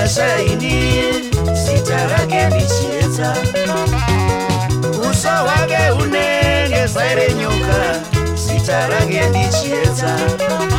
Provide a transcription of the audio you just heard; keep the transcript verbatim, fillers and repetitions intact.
shaini zita rake ndichiedza uso hwake unenge saire nyoka zita rake ndichiedza